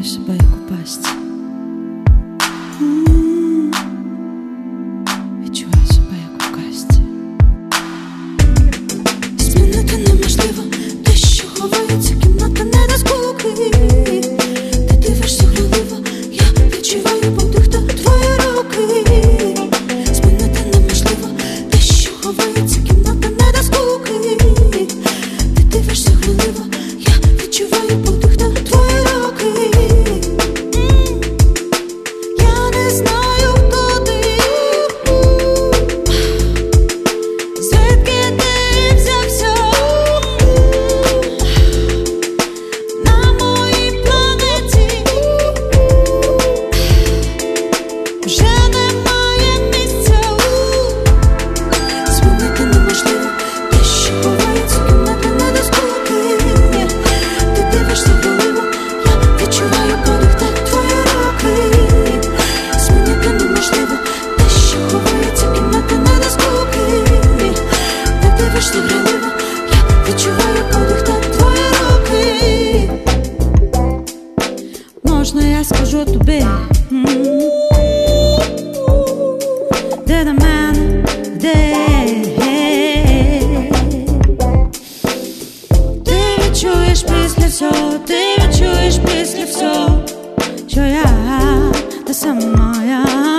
відчуваєш себе як у пастці. Відчуваєш себе як у казці. Змінити неможливо те, що ховається, кімната не до скуки. Ти дивишся гріливо, я відчуваю подих та твої руки. Змінити неможливо те, що ховається, кімната не до скуки. Ти дивишся гріливо, я відчуваю подих та твої руки. Я не знаю, хто ти, звідки ти взявся на моїй планеті. Вже немає місця. Змінити неможливо те, що ховається, кімната не до скуки. Ти дивишся гріливо, я відчуваю подих та твої руки. Змінити неможливо те, що ховається, кімната не до скуки. Ти дивишся гріливо, я відчуваю подих та твої руки. Можна я скажу тобі, де до мене, де? Ти відчуєш після всього, ти відчуєш після всього, що я та сама я.